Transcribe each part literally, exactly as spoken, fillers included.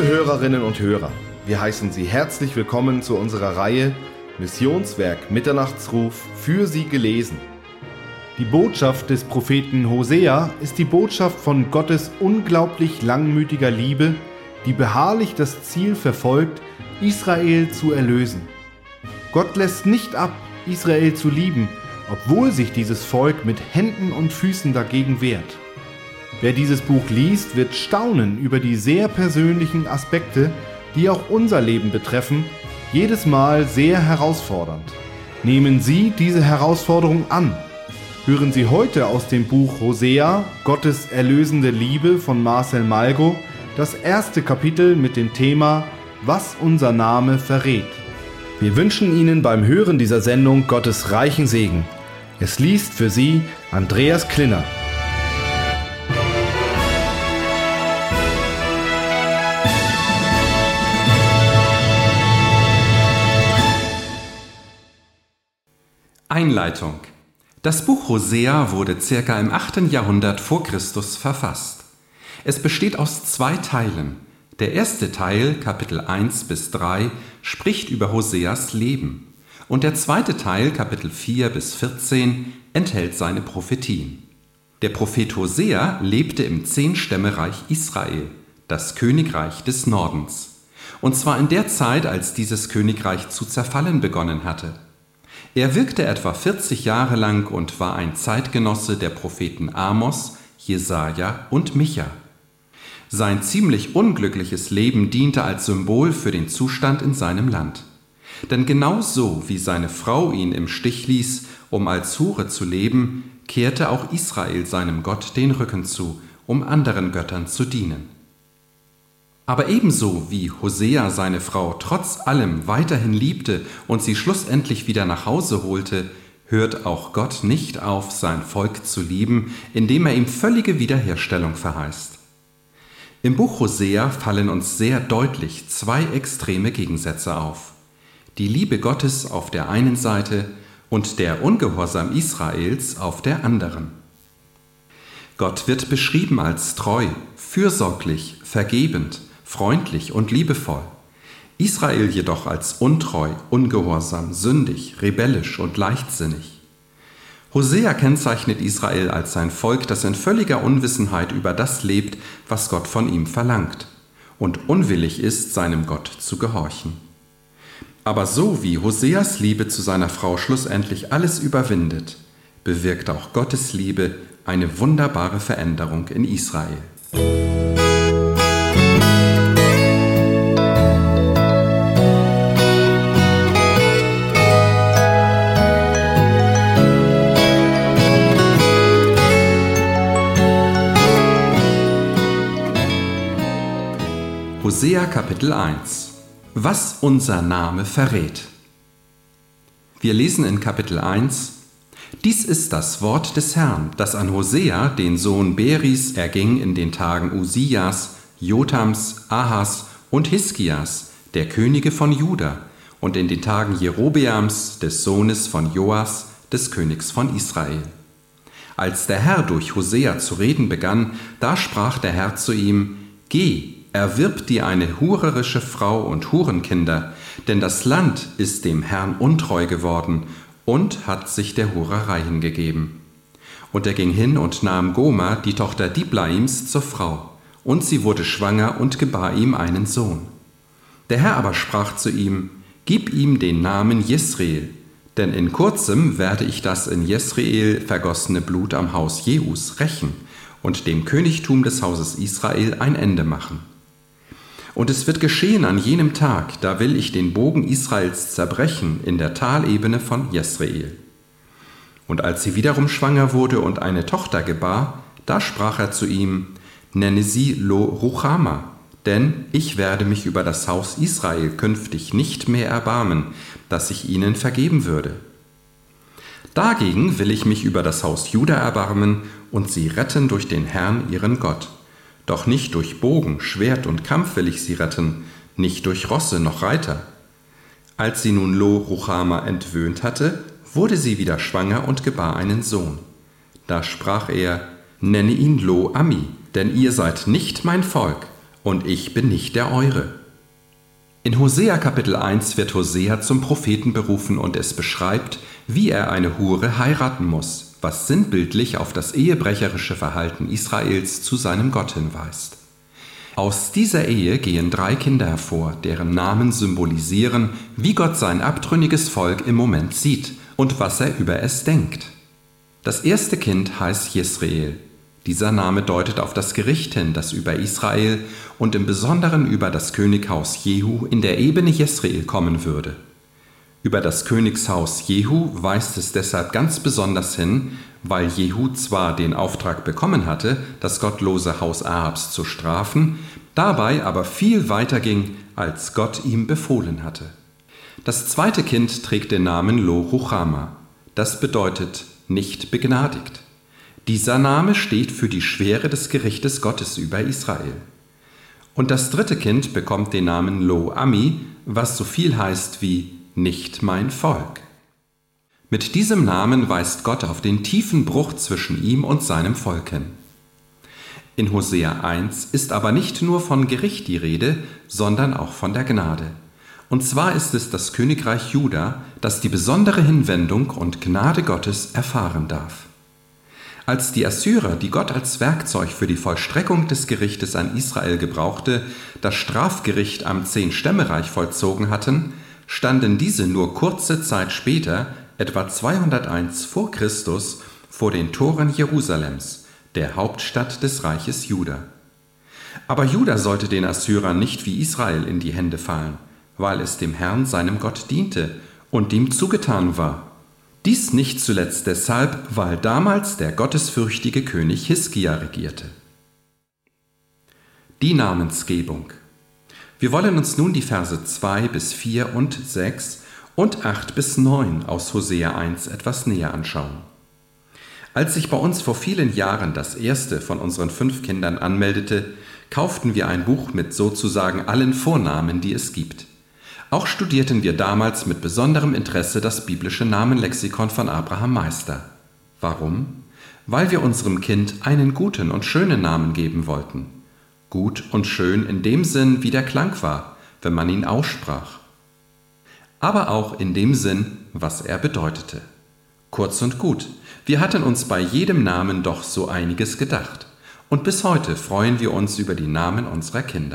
Liebe Hörerinnen und Hörer, wir heißen Sie herzlich willkommen zu unserer Reihe Missionswerk Mitternachtsruf für Sie gelesen. Die Botschaft des Propheten Hosea ist die Botschaft von Gottes unglaublich langmütiger Liebe, die beharrlich das Ziel verfolgt, Israel zu erlösen. Gott lässt nicht ab, Israel zu lieben, obwohl sich dieses Volk mit Händen und Füßen dagegen wehrt. Wer dieses Buch liest, wird staunen über die sehr persönlichen Aspekte, die auch unser Leben betreffen, jedes Mal sehr herausfordernd. Nehmen Sie diese Herausforderung an. Hören Sie heute aus dem Buch Hosea, Gottes erlösende Liebe von Marcel Malgo, das erste Kapitel mit dem Thema Was unser Name verrät. Wir wünschen Ihnen beim Hören dieser Sendung Gottes reichen Segen. Es liest für Sie Andreas Klinner. Einleitung. Das Buch Hosea wurde circa im achten Jahrhundert vor Christus verfasst. Es besteht aus zwei Teilen. Der erste Teil, Kapitel eins bis drei, spricht über Hoseas Leben. Und der zweite Teil, Kapitel vier bis vierzehn, enthält seine Prophetien. Der Prophet Hosea lebte im Zehnstämmereich Israel, das Königreich des Nordens. Und zwar in der Zeit, als dieses Königreich zu zerfallen begonnen hatte. Er wirkte etwa vierzig Jahre lang und war ein Zeitgenosse der Propheten Amos, Jesaja und Micha. Sein ziemlich unglückliches Leben diente als Symbol für den Zustand in seinem Land. Denn genauso wie seine Frau ihn im Stich ließ, um als Hure zu leben, kehrte auch Israel seinem Gott den Rücken zu, um anderen Göttern zu dienen. Aber ebenso wie Hosea seine Frau trotz allem weiterhin liebte und sie schlussendlich wieder nach Hause holte, hört auch Gott nicht auf, sein Volk zu lieben, indem er ihm völlige Wiederherstellung verheißt. Im Buch Hosea fallen uns sehr deutlich zwei extreme Gegensätze auf. Die Liebe Gottes auf der einen Seite und der Ungehorsam Israels auf der anderen. Gott wird beschrieben als treu, fürsorglich, vergebend, freundlich und liebevoll. Israel jedoch als untreu, ungehorsam, sündig, rebellisch und leichtsinnig. Hosea kennzeichnet Israel als ein Volk, das in völliger Unwissenheit über das lebt, was Gott von ihm verlangt und unwillig ist, seinem Gott zu gehorchen. Aber so wie Hoseas Liebe zu seiner Frau schlussendlich alles überwindet, bewirkt auch Gottes Liebe eine wunderbare Veränderung in Israel. Hosea Kapitel eins. Was unser Name verrät. Wir lesen in Kapitel eins: Dies ist das Wort des Herrn, das an Hosea, den Sohn Beris, erging in den Tagen Usias, Jotams, Ahas und Hiskias, der Könige von Juda, und in den Tagen Jerobeams, des Sohnes von Joas, des Königs von Israel. Als der Herr durch Hosea zu reden begann, da sprach der Herr zu ihm: Geh, erwirb dir eine hurerische Frau und Hurenkinder, denn das Land ist dem Herrn untreu geworden und hat sich der Hurerei hingegeben. Und er ging hin und nahm Goma, die Tochter Diblaims, zur Frau, und sie wurde schwanger und gebar ihm einen Sohn. Der Herr aber sprach zu ihm: Gib ihm den Namen Jesreel, denn in kurzem werde ich das in Jesreel vergossene Blut am Haus Jehus rächen und dem Königtum des Hauses Israel ein Ende machen. Und es wird geschehen an jenem Tag, da will ich den Bogen Israels zerbrechen in der Talebene von Jesreel. Und als sie wiederum schwanger wurde und eine Tochter gebar, da sprach er zu ihm: Nenne sie Lo-Ruchama, denn ich werde mich über das Haus Israel künftig nicht mehr erbarmen, dass ich ihnen vergeben würde. Dagegen will ich mich über das Haus Juda erbarmen und sie retten durch den Herrn, ihren Gott. Doch nicht durch Bogen, Schwert und Kampf will ich sie retten, nicht durch Rosse noch Reiter. Als sie nun Lo-Ruchama entwöhnt hatte, wurde sie wieder schwanger und gebar einen Sohn. Da sprach er: Nenne ihn Lo-Ami, denn ihr seid nicht mein Volk, und ich bin nicht der eure. In Hosea Kapitel eins wird Hosea zum Propheten berufen und es beschreibt, wie er eine Hure heiraten muss, was sinnbildlich auf das ehebrecherische Verhalten Israels zu seinem Gott hinweist. Aus dieser Ehe gehen drei Kinder hervor, deren Namen symbolisieren, wie Gott sein abtrünniges Volk im Moment sieht und was er über es denkt. Das erste Kind heißt Jesreel. Dieser Name deutet auf das Gericht hin, das über Israel und im Besonderen über das Könighaus Jehu in der Ebene Jesreel kommen würde. Über das Königshaus Jehu weist es deshalb ganz besonders hin, weil Jehu zwar den Auftrag bekommen hatte, das gottlose Haus Ahabs zu strafen, dabei aber viel weiter ging, als Gott ihm befohlen hatte. Das zweite Kind trägt den Namen Lo-Ruchama. Das bedeutet nicht begnadigt. Dieser Name steht für die Schwere des Gerichtes Gottes über Israel. Und das dritte Kind bekommt den Namen Lo-Ami, was so viel heißt wie nicht mein Volk. Mit diesem Namen weist Gott auf den tiefen Bruch zwischen ihm und seinem Volk hin. In Hosea eins ist aber nicht nur von Gericht die Rede, sondern auch von der Gnade. Und zwar ist es das Königreich Juda, das die besondere Hinwendung und Gnade Gottes erfahren darf. Als die Assyrer, die Gott als Werkzeug für die Vollstreckung des Gerichtes an Israel gebrauchte, das Strafgericht am Zehn-Stämmereich vollzogen hatten, standen diese nur kurze Zeit später, etwa zweihunderteins vor Christus, vor den Toren Jerusalems, der Hauptstadt des Reiches Juda. Aber Juda sollte den Assyrern nicht wie Israel in die Hände fallen, weil es dem Herrn, seinem Gott, diente und ihm zugetan war. Dies nicht zuletzt deshalb, weil damals der gottesfürchtige König Hiskia regierte. Die Namensgebung. Wir wollen uns nun die Verse zwei bis vier und sechs und acht bis neun aus Hosea eins etwas näher anschauen. Als sich bei uns vor vielen Jahren das erste von unseren fünf Kindern anmeldete, kauften wir ein Buch mit sozusagen allen Vornamen, die es gibt. Auch studierten wir damals mit besonderem Interesse das biblische Namenlexikon von Abraham Meister. Warum? Weil wir unserem Kind einen guten und schönen Namen geben wollten. Gut und schön in dem Sinn, wie der Klang war, wenn man ihn aussprach. Aber auch in dem Sinn, was er bedeutete. Kurz und gut, wir hatten uns bei jedem Namen doch so einiges gedacht. Und bis heute freuen wir uns über die Namen unserer Kinder.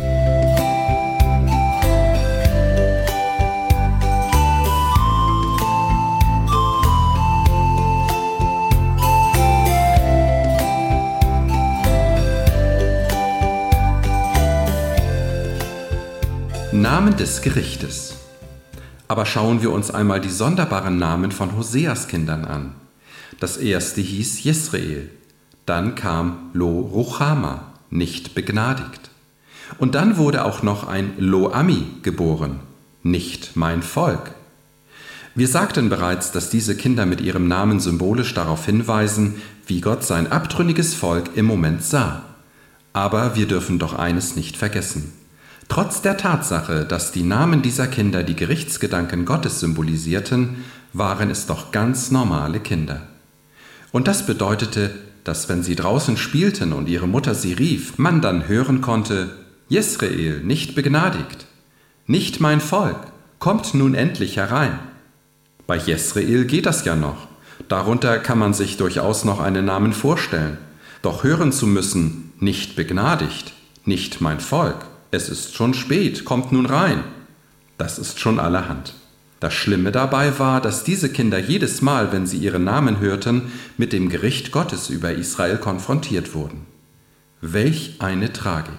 Namen des Gerichtes. Aber schauen wir uns einmal die sonderbaren Namen von Hoseas Kindern an. Das erste hieß Jesreel, dann kam Lo-Ruchama, nicht begnadigt. Und dann wurde auch noch ein Lo-Ami geboren, nicht mein Volk. Wir sagten bereits, dass diese Kinder mit ihrem Namen symbolisch darauf hinweisen, wie Gott sein abtrünniges Volk im Moment sah. Aber wir dürfen doch eines nicht vergessen. Trotz der Tatsache, dass die Namen dieser Kinder die Gerichtsgedanken Gottes symbolisierten, waren es doch ganz normale Kinder. Und das bedeutete, dass wenn sie draußen spielten und ihre Mutter sie rief, man dann hören konnte, Jesreel, nicht begnadigt, nicht mein Volk, kommt nun endlich herein. Bei Jesreel geht das ja noch. Darunter kann man sich durchaus noch einen Namen vorstellen. Doch hören zu müssen, nicht begnadigt, nicht mein Volk, es ist schon spät, kommt nun rein. Das ist schon allerhand. Das Schlimme dabei war, dass diese Kinder jedes Mal, wenn sie ihren Namen hörten, mit dem Gericht Gottes über Israel konfrontiert wurden. Welch eine Tragik!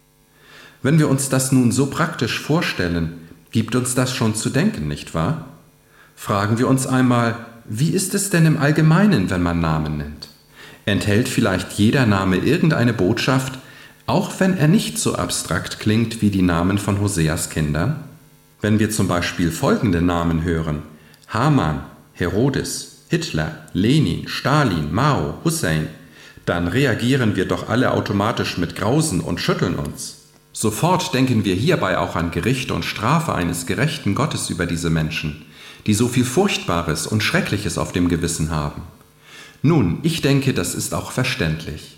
Wenn wir uns das nun so praktisch vorstellen, gibt uns das schon zu denken, nicht wahr? Fragen wir uns einmal, wie ist es denn im Allgemeinen, wenn man Namen nennt? Enthält vielleicht jeder Name irgendeine Botschaft, auch wenn er nicht so abstrakt klingt wie die Namen von Hoseas Kindern? Wenn wir zum Beispiel folgende Namen hören: Haman, Herodes, Hitler, Lenin, Stalin, Mao, Hussein, dann reagieren wir doch alle automatisch mit Grausen und schütteln uns. Sofort denken wir hierbei auch an Gericht und Strafe eines gerechten Gottes über diese Menschen, die so viel Furchtbares und Schreckliches auf dem Gewissen haben. Nun, ich denke, das ist auch verständlich.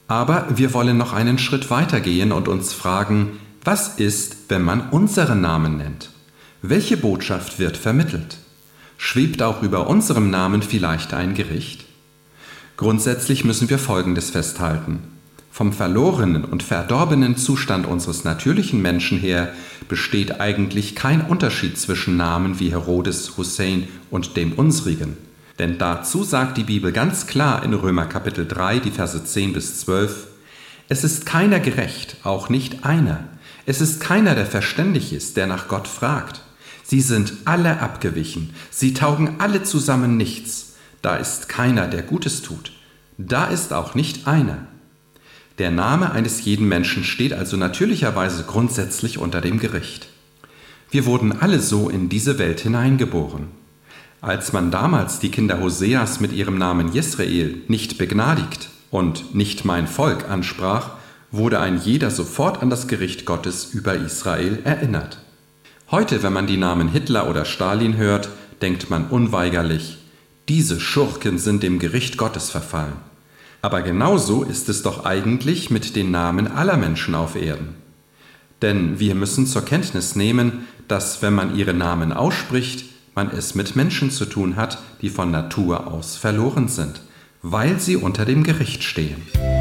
Aber wir wollen noch einen Schritt weiter gehen und uns fragen, was ist, wenn man unseren Namen nennt? Welche Botschaft wird vermittelt? Schwebt auch über unserem Namen vielleicht ein Gericht? Grundsätzlich müssen wir Folgendes festhalten. Vom verlorenen und verdorbenen Zustand unseres natürlichen Menschen her besteht eigentlich kein Unterschied zwischen Namen wie Herodes, Hussein und dem unsrigen. Denn dazu sagt die Bibel ganz klar in Römer Kapitel drei, die Verse zehn bis zwölf, es ist keiner gerecht, auch nicht einer. Es ist keiner, der verständig ist, der nach Gott fragt. Sie sind alle abgewichen, sie taugen alle zusammen nichts. Da ist keiner, der Gutes tut. Da ist auch nicht einer. Der Name eines jeden Menschen steht also natürlicherweise grundsätzlich unter dem Gericht. Wir wurden alle so in diese Welt hineingeboren. Als man damals die Kinder Hoseas mit ihrem Namen Jesrael nicht begnadigt und nicht mein Volk ansprach, wurde ein jeder sofort an das Gericht Gottes über Israel erinnert. Heute, wenn man die Namen Hitler oder Stalin hört, denkt man unweigerlich, diese Schurken sind dem Gericht Gottes verfallen. Aber genauso ist es doch eigentlich mit den Namen aller Menschen auf Erden. Denn wir müssen zur Kenntnis nehmen, dass, wenn man ihre Namen ausspricht, man es mit Menschen zu tun hat, die von Natur aus verloren sind, weil sie unter dem Gericht stehen.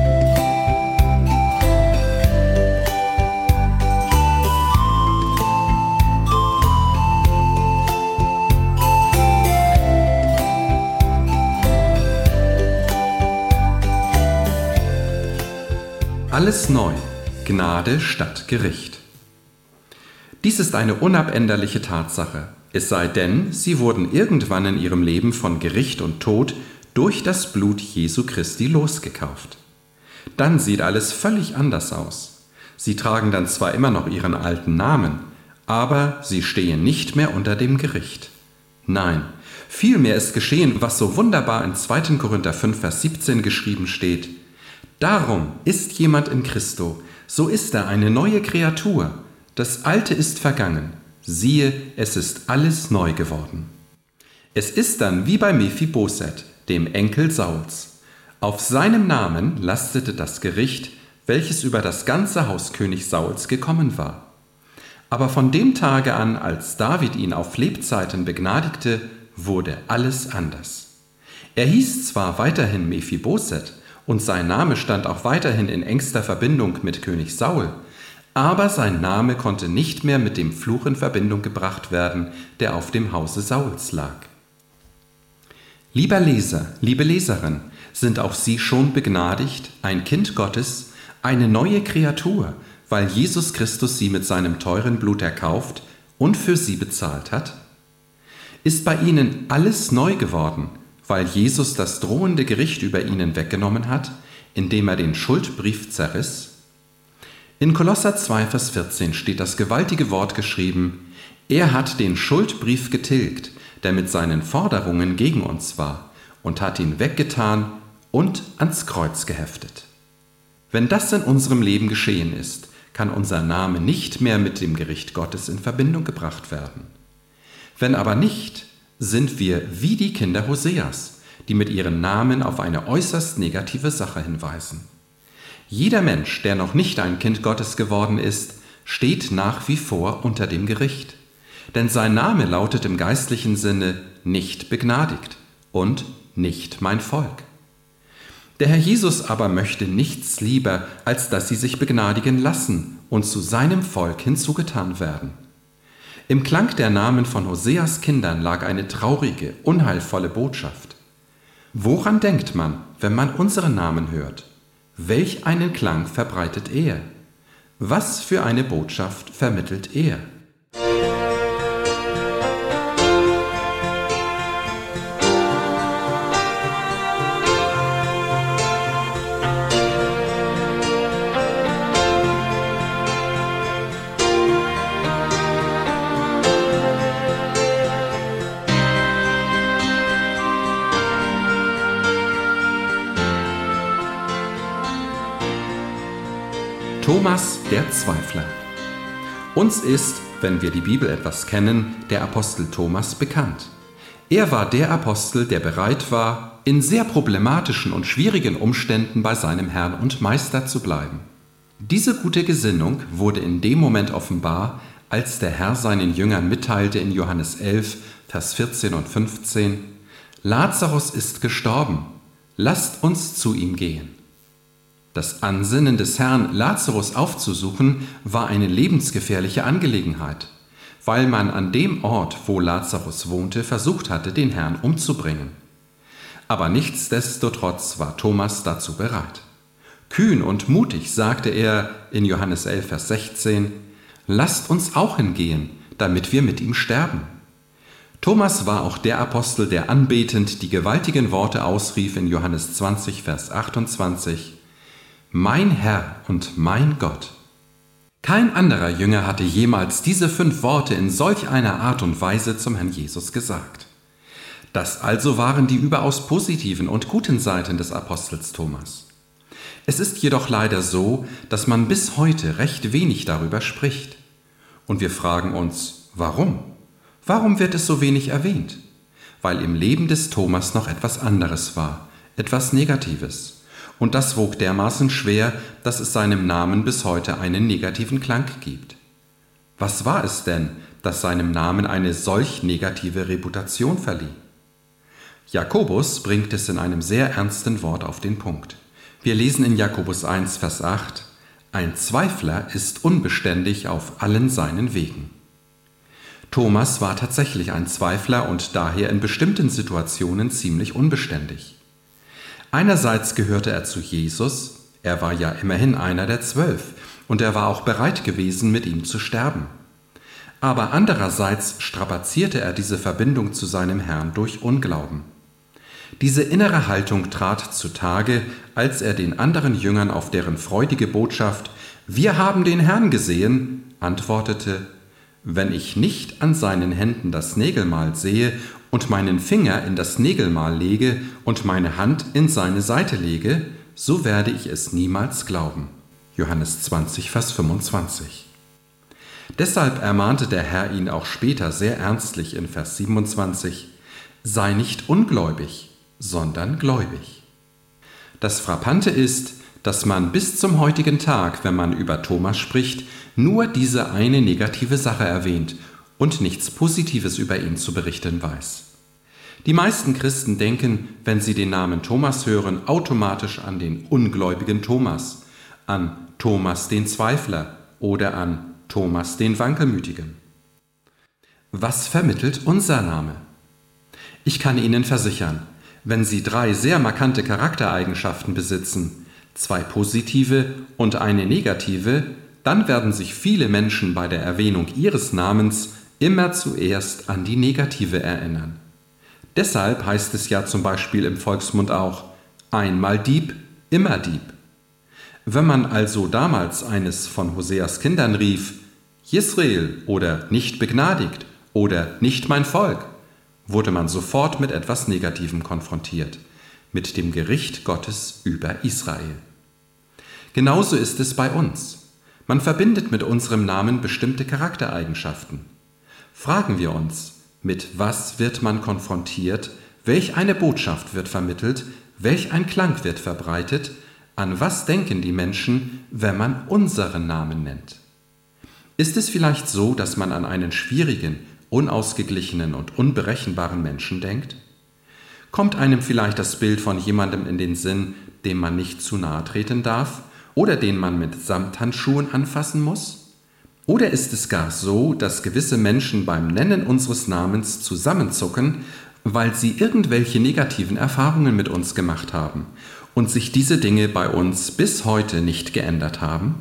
Alles neu, Gnade statt Gericht. Dies ist eine unabänderliche Tatsache, es sei denn, sie wurden irgendwann in ihrem Leben von Gericht und Tod durch das Blut Jesu Christi losgekauft. Dann sieht alles völlig anders aus. Sie tragen dann zwar immer noch ihren alten Namen, aber sie stehen nicht mehr unter dem Gericht. Nein, vielmehr ist geschehen, was so wunderbar in zweiter Korinther fünf, Vers siebzehn geschrieben steht: Darum ist jemand in Christo, so ist er eine neue Kreatur. Das Alte ist vergangen. Siehe, es ist alles neu geworden. Es ist dann wie bei Mephiboset, dem Enkel Sauls. Auf seinem Namen lastete das Gericht, welches über das ganze Haus König Sauls gekommen war. Aber von dem Tage an, als David ihn auf Lebzeiten begnadigte, wurde alles anders. Er hieß zwar weiterhin Mephiboset, und sein Name stand auch weiterhin in engster Verbindung mit König Saul, aber sein Name konnte nicht mehr mit dem Fluch in Verbindung gebracht werden, der auf dem Hause Sauls lag. Lieber Leser, liebe Leserin, sind auch Sie schon begnadigt, ein Kind Gottes, eine neue Kreatur, weil Jesus Christus Sie mit seinem teuren Blut erkauft und für Sie bezahlt hat? Ist bei Ihnen alles neu geworden, weil Jesus das drohende Gericht über ihnen weggenommen hat, indem er den Schuldbrief zerriss? In Kolosser zwei, Vers vierzehn steht das gewaltige Wort geschrieben: Er hat den Schuldbrief getilgt, der mit seinen Forderungen gegen uns war, und hat ihn weggetan und ans Kreuz geheftet. Wenn das in unserem Leben geschehen ist, kann unser Name nicht mehr mit dem Gericht Gottes in Verbindung gebracht werden. Wenn aber nicht, sind wir wie die Kinder Hoseas, die mit ihren Namen auf eine äußerst negative Sache hinweisen. Jeder Mensch, der noch nicht ein Kind Gottes geworden ist, steht nach wie vor unter dem Gericht. Denn sein Name lautet im geistlichen Sinne nicht begnadigt und nicht mein Volk. Der Herr Jesus aber möchte nichts lieber, als dass sie sich begnadigen lassen und zu seinem Volk hinzugetan werden. Im Klang der Namen von Hoseas Kindern lag eine traurige, unheilvolle Botschaft. Woran denkt man, wenn man unseren Namen hört? Welch einen Klang verbreitet er? Was für eine Botschaft vermittelt er? Thomas der Zweifler. Uns ist, wenn wir die Bibel etwas kennen, der Apostel Thomas bekannt. Er war der Apostel, der bereit war, in sehr problematischen und schwierigen Umständen bei seinem Herrn und Meister zu bleiben. Diese gute Gesinnung wurde in dem Moment offenbar, als der Herr seinen Jüngern mitteilte in Johannes elf, Vers vierzehn und fünfzehn: Lazarus ist gestorben, lasst uns zu ihm gehen. Das Ansinnen des Herrn, Lazarus aufzusuchen, war eine lebensgefährliche Angelegenheit, weil man an dem Ort, wo Lazarus wohnte, versucht hatte, den Herrn umzubringen. Aber nichtsdestotrotz war Thomas dazu bereit. Kühn und mutig sagte er in Johannes elf, Vers sechzehn: Lasst uns auch hingehen, damit wir mit ihm sterben. Thomas war auch der Apostel, der anbetend die gewaltigen Worte ausrief in Johannes zwanzig, Vers achtundzwanzig: Mein Herr und mein Gott. Kein anderer Jünger hatte jemals diese fünf Worte in solch einer Art und Weise zum Herrn Jesus gesagt. Das also waren die überaus positiven und guten Seiten des Apostels Thomas. Es ist jedoch leider so, dass man bis heute recht wenig darüber spricht. Und wir fragen uns, warum? Warum wird es so wenig erwähnt? Weil im Leben des Thomas noch etwas anderes war, etwas Negatives. Und das wog dermaßen schwer, dass es seinem Namen bis heute einen negativen Klang gibt. Was war es denn, das seinem Namen eine solch negative Reputation verlieh? Jakobus bringt es in einem sehr ernsten Wort auf den Punkt. Wir lesen in Jakobus eins, Vers acht: Ein Zweifler ist unbeständig auf allen seinen Wegen. Thomas war tatsächlich ein Zweifler und daher in bestimmten Situationen ziemlich unbeständig. Einerseits gehörte er zu Jesus, er war ja immerhin einer der Zwölf und er war auch bereit gewesen, mit ihm zu sterben. Aber andererseits strapazierte er diese Verbindung zu seinem Herrn durch Unglauben. Diese innere Haltung trat zutage, als er den anderen Jüngern auf deren freudige Botschaft »Wir haben den Herrn gesehen« antwortete: »Wenn ich nicht an seinen Händen das Nägelmal sehe und meinen Finger in das Nägelmal lege und meine Hand in seine Seite lege, so werde ich es niemals glauben.« Johannes zwanzig, Vers fünfundzwanzig. Deshalb ermahnte der Herr ihn auch später sehr ernstlich in Vers siebenundzwanzig: »Sei nicht ungläubig, sondern gläubig.« Das Frappante ist, dass man bis zum heutigen Tag, wenn man über Thomas spricht, nur diese eine negative Sache erwähnt und nichts Positives über ihn zu berichten weiß. Die meisten Christen denken, wenn sie den Namen Thomas hören, automatisch an den ungläubigen Thomas, an Thomas den Zweifler oder an Thomas den Wankelmütigen. Was vermittelt unser Name? Ich kann Ihnen versichern, wenn Sie drei sehr markante Charaktereigenschaften besitzen, zwei positive und eine negative, dann werden sich viele Menschen bei der Erwähnung Ihres Namens immer zuerst an die negative erinnern. Deshalb heißt es ja zum Beispiel im Volksmund auch: einmal Dieb, immer Dieb. Wenn man also damals eines von Hoseas Kindern rief, Jisrael oder nicht begnadigt oder nicht mein Volk, wurde man sofort mit etwas Negativem konfrontiert, mit dem Gericht Gottes über Israel. Genauso ist es bei uns. Man verbindet mit unserem Namen bestimmte Charaktereigenschaften. Fragen wir uns, mit was wird man konfrontiert, welch eine Botschaft wird vermittelt, welch ein Klang wird verbreitet, an was denken die Menschen, wenn man unseren Namen nennt? Ist es vielleicht so, dass man an einen schwierigen, unausgeglichenen und unberechenbaren Menschen denkt? Kommt einem vielleicht das Bild von jemandem in den Sinn, dem man nicht zu nahe treten darf oder den man mit Samthandschuhen anfassen muss? Oder ist es gar so, dass gewisse Menschen beim Nennen unseres Namens zusammenzucken, weil sie irgendwelche negativen Erfahrungen mit uns gemacht haben und sich diese Dinge bei uns bis heute nicht geändert haben?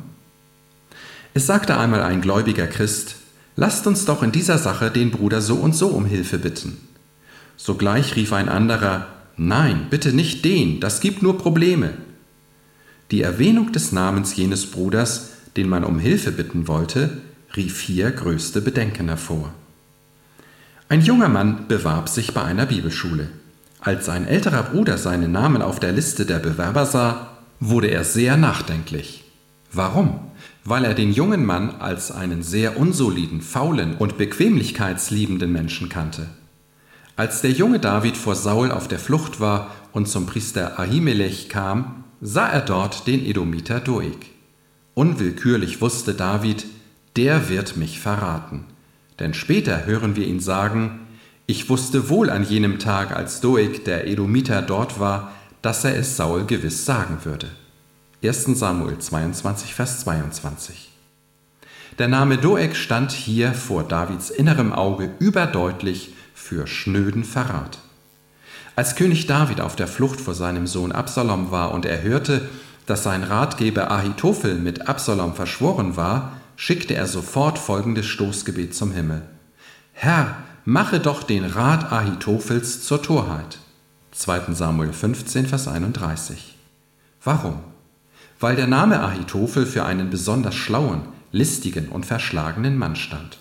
Es sagte einmal ein gläubiger Christ: Lasst uns doch in dieser Sache den Bruder so und so um Hilfe bitten. Sogleich rief ein anderer: Nein, bitte nicht den, das gibt nur Probleme. Die Erwähnung des Namens jenes Bruders, den man um Hilfe bitten wollte, rief hier größte Bedenken hervor. Ein junger Mann bewarb sich bei einer Bibelschule. Als ein älterer Bruder seinen Namen auf der Liste der Bewerber sah, wurde er sehr nachdenklich. Warum? Weil er den jungen Mann als einen sehr unsoliden, faulen und bequemlichkeitsliebenden Menschen kannte. Als der junge David vor Saul auf der Flucht war und zum Priester Ahimelech kam, sah er dort den Edomiter Doeg. Unwillkürlich wusste David, der wird mich verraten. Denn später hören wir ihn sagen, ich wusste wohl an jenem Tag, als Doeg, der Edomiter, dort war, dass er es Saul gewiss sagen würde. erster Samuel zweiundzwanzig, Vers zweiundzwanzig. Der Name Doeg stand hier vor Davids innerem Auge überdeutlich für schnöden Verrat. Als König David auf der Flucht vor seinem Sohn Absalom war und er hörte, dass sein Ratgeber Ahitophel mit Absalom verschworen war, schickte er sofort folgendes Stoßgebet zum Himmel. Herr, mache doch den Rat Ahitophels zur Torheit. zweiter Samuel fünfzehn, Vers einunddreißig. Warum? Weil der Name Ahitophel für einen besonders schlauen, listigen und verschlagenen Mann stand.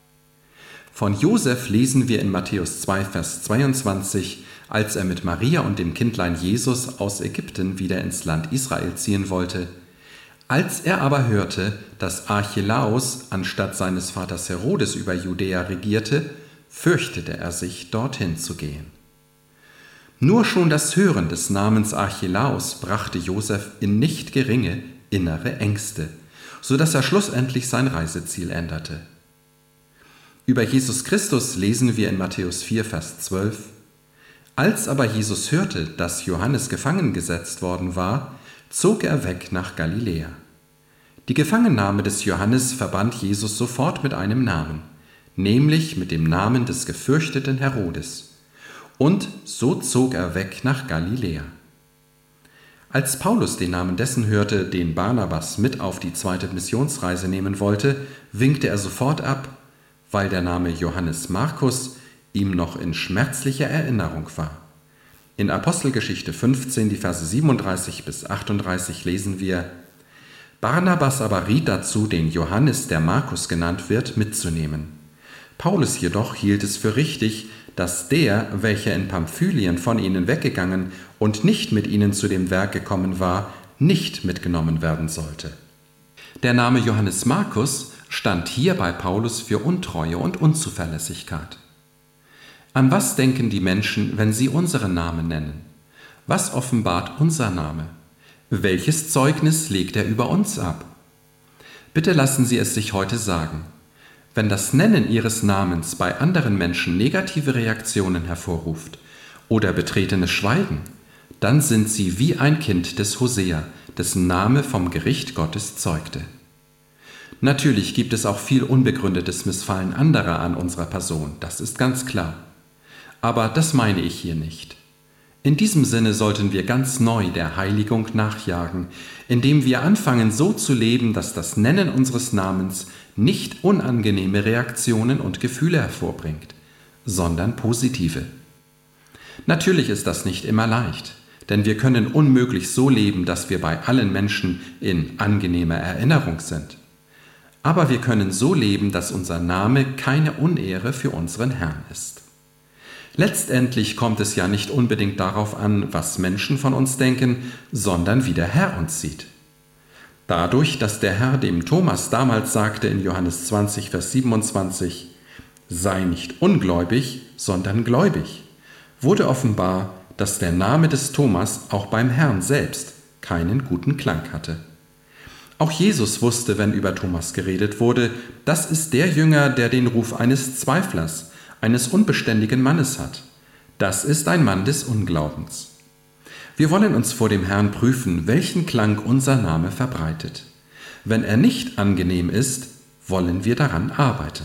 Von Josef lesen wir in Matthäus zwei, Vers zweiundzwanzig, als er mit Maria und dem Kindlein Jesus aus Ägypten wieder ins Land Israel ziehen wollte. Als er aber hörte, dass Archelaus anstatt seines Vaters Herodes über Judäa regierte, fürchtete er sich, dorthin zu gehen. Nur schon das Hören des Namens Archelaus brachte Josef in nicht geringe innere Ängste, so dass er schlussendlich sein Reiseziel änderte. Über Jesus Christus lesen wir in Matthäus vier, Vers zwölf. Als aber Jesus hörte, dass Johannes gefangen gesetzt worden war, zog er weg nach Galiläa. Die Gefangennahme des Johannes verband Jesus sofort mit einem Namen, nämlich mit dem Namen des gefürchteten Herodes. Und so zog er weg nach Galiläa. Als Paulus den Namen dessen hörte, den Barnabas mit auf die zweite Missionsreise nehmen wollte, winkte er sofort ab, weil der Name Johannes Markus ihm noch in schmerzlicher Erinnerung war. In Apostelgeschichte fünfzehn, die Verse siebenunddreißig bis achtunddreißig lesen wir, Barnabas aber riet dazu, den Johannes, der Markus genannt wird, mitzunehmen. Paulus jedoch hielt es für richtig, dass der, welcher in Pamphylien von ihnen weggegangen und nicht mit ihnen zu dem Werk gekommen war, nicht mitgenommen werden sollte. Der Name Johannes Markus stand hier bei Paulus für Untreue und Unzuverlässigkeit. An was denken die Menschen, wenn sie unseren Namen nennen? Was offenbart unser Name? Welches Zeugnis legt er über uns ab? Bitte lassen Sie es sich heute sagen. Wenn das Nennen Ihres Namens bei anderen Menschen negative Reaktionen hervorruft oder betretenes Schweigen, dann sind Sie wie ein Kind des Hosea, dessen Name vom Gericht Gottes zeugte. Natürlich gibt es auch viel unbegründetes Missfallen anderer an unserer Person, das ist ganz klar. Aber das meine ich hier nicht. In diesem Sinne sollten wir ganz neu der Heiligung nachjagen, indem wir anfangen, so zu leben, dass das Nennen unseres Namens nicht unangenehme Reaktionen und Gefühle hervorbringt, sondern positive. Natürlich ist das nicht immer leicht, denn wir können unmöglich so leben, dass wir bei allen Menschen in angenehmer Erinnerung sind. Aber wir können so leben, dass unser Name keine Unehre für unseren Herrn ist. Letztendlich kommt es ja nicht unbedingt darauf an, was Menschen von uns denken, sondern wie der Herr uns sieht. Dadurch, dass der Herr dem Thomas damals sagte in Johannes zwanzig, Vers siebenundzwanzig, sei nicht ungläubig, sondern gläubig, wurde offenbar, dass der Name des Thomas auch beim Herrn selbst keinen guten Klang hatte. Auch Jesus wusste, wenn über Thomas geredet wurde, das ist der Jünger, der den Ruf eines Zweiflers, eines unbeständigen Mannes hat. Das ist ein Mann des Unglaubens. Wir wollen uns vor dem Herrn prüfen, welchen Klang unser Name verbreitet. Wenn er nicht angenehm ist, wollen wir daran arbeiten.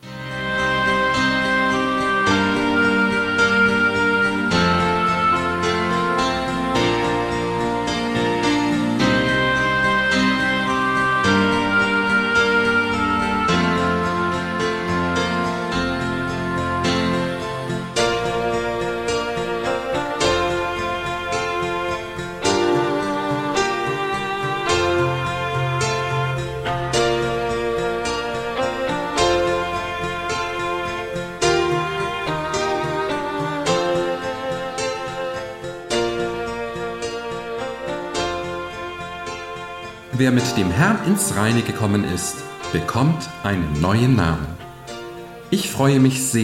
Wer mit dem Herrn ins Reine gekommen ist, bekommt einen neuen Namen. Ich freue mich sehr,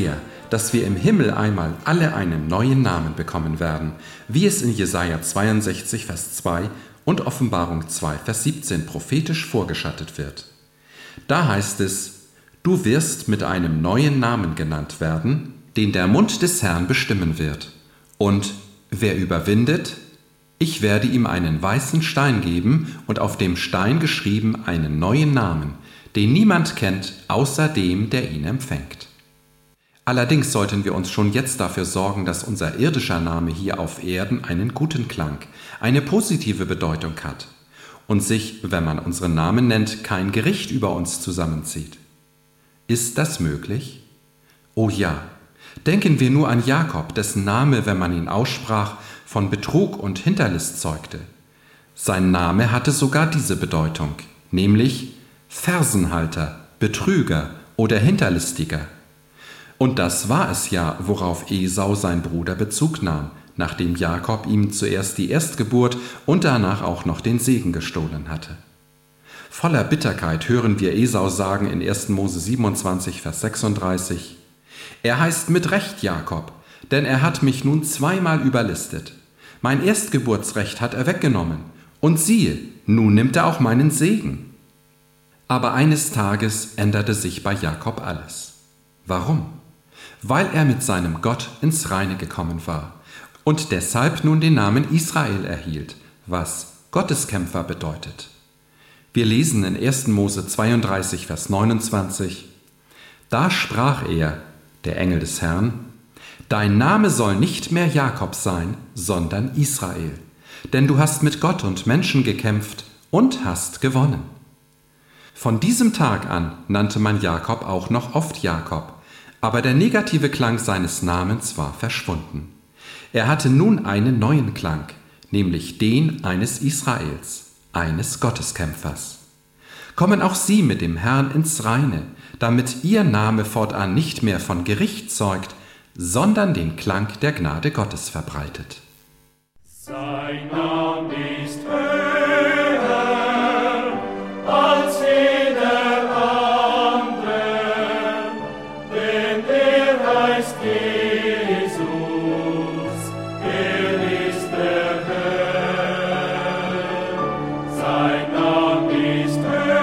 dass wir im Himmel einmal alle einen neuen Namen bekommen werden, wie es in Jesaja zweiundsechzig, Vers zwei und Offenbarung zwei, Vers siebzehn prophetisch vorgeschattet wird. Da heißt es: Du wirst mit einem neuen Namen genannt werden, den der Mund des Herrn bestimmen wird. Und wer überwindet, ich werde ihm einen weißen Stein geben und auf dem Stein geschrieben einen neuen Namen, den niemand kennt, außer dem, der ihn empfängt. Allerdings sollten wir uns schon jetzt dafür sorgen, dass unser irdischer Name hier auf Erden einen guten Klang, eine positive Bedeutung hat und sich, wenn man unseren Namen nennt, kein Gericht über uns zusammenzieht. Ist das möglich? Oh ja. Denken wir nur an Jakob, dessen Name, wenn man ihn aussprach, von Betrug und Hinterlist zeugte. Sein Name hatte sogar diese Bedeutung, nämlich Fersenhalter, Betrüger oder Hinterlistiger. Und das war es ja, worauf Esau sein Bruder Bezug nahm, nachdem Jakob ihm zuerst die Erstgeburt und danach auch noch den Segen gestohlen hatte. Voller Bitterkeit hören wir Esau sagen in erster Mose siebenundzwanzig, Vers sechsunddreißig: Er heißt mit Recht Jakob, denn er hat mich nun zweimal überlistet. Mein Erstgeburtsrecht hat er weggenommen, und siehe, nun nimmt er auch meinen Segen. Aber eines Tages änderte sich bei Jakob alles. Warum? Weil er mit seinem Gott ins Reine gekommen war und deshalb nun den Namen Israel erhielt, was Gotteskämpfer bedeutet. Wir lesen in erster Mose zweiunddreißig, Vers neunundzwanzig: Da sprach er, der Engel des Herrn: Dein Name soll nicht mehr Jakob sein, sondern Israel, denn du hast mit Gott und Menschen gekämpft und hast gewonnen. Von diesem Tag an nannte man Jakob auch noch oft Jakob, aber der negative Klang seines Namens war verschwunden. Er hatte nun einen neuen Klang, nämlich den eines Israels, eines Gotteskämpfers. Kommen auch Sie mit dem Herrn ins Reine, damit Ihr Name fortan nicht mehr von Gericht zeugt, sondern den Klang der Gnade Gottes verbreitet. Sein Name ist höher als jeder andere, denn er heißt Jesus, er ist der Herr. Sein Name ist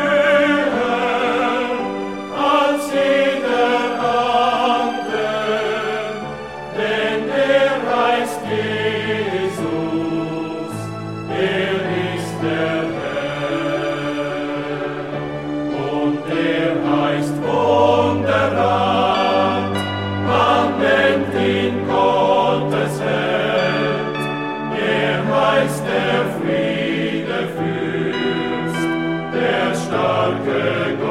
höher als jeder andere, denn er heißt Jesus, er ist der Herr. Und er heißt Wunderrat, man nennt ihn Gottes Held. Er heißt der Friedefürst, der starke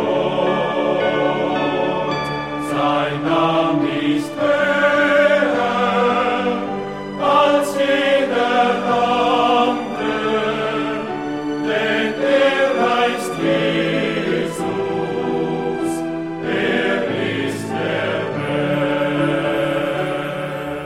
Gott. Sein Name ist höher als jeder andere, denn er heißt Jesus, er ist der Herr.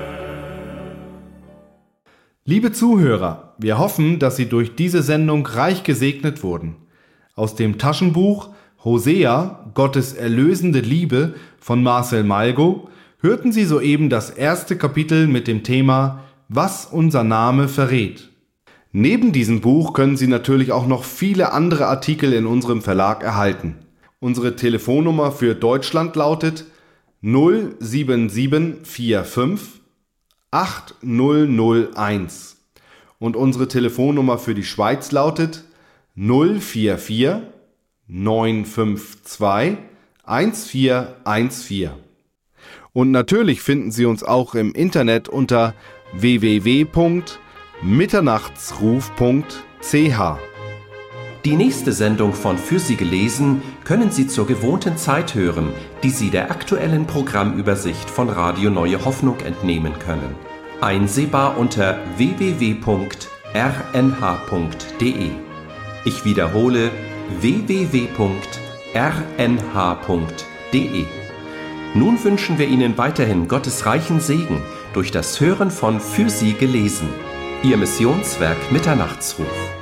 Liebe Zuhörer, wir hoffen, dass Sie durch diese Sendung reich gesegnet wurden. Aus dem Taschenbuch Hosea, Gottes erlösende Liebe von Marcel Malgo hörten Sie soeben das erste Kapitel mit dem Thema Was unser Name verrät. Neben diesem Buch können Sie natürlich auch noch viele andere Artikel in unserem Verlag erhalten. Unsere Telefonnummer für Deutschland lautet null sieben sieben vier fünf acht null null eins und unsere Telefonnummer für die Schweiz lautet null vier vier neun fünf zwei eins vier eins vier. Und natürlich finden Sie uns auch im Internet unter w w w punkt mitternachtsruf punkt c h. Die nächste Sendung von Für Sie gelesen können Sie zur gewohnten Zeit hören, die Sie der aktuellen Programmübersicht von Radio Neue Hoffnung entnehmen können. Einsehbar unter w w w punkt r n h punkt d e. Ich wiederhole w w w punkt r n h punkt d e. Nun wünschen wir Ihnen weiterhin Gottes reichen Segen durch das Hören von Für Sie gelesen. Ihr Missionswerk Mitternachtsruf.